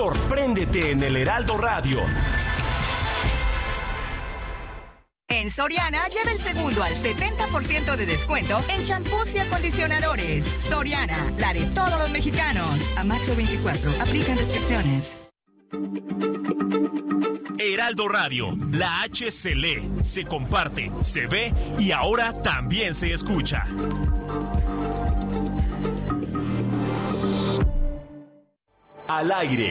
Sorpréndete en el Heraldo Radio. En Soriana, lleva el segundo al 70% de descuento en champús y acondicionadores. Soriana, la de todos los mexicanos. A marzo 24, aplican restricciones. Heraldo Radio, la H se lee, se comparte, se ve y ahora también se escucha. Al aire,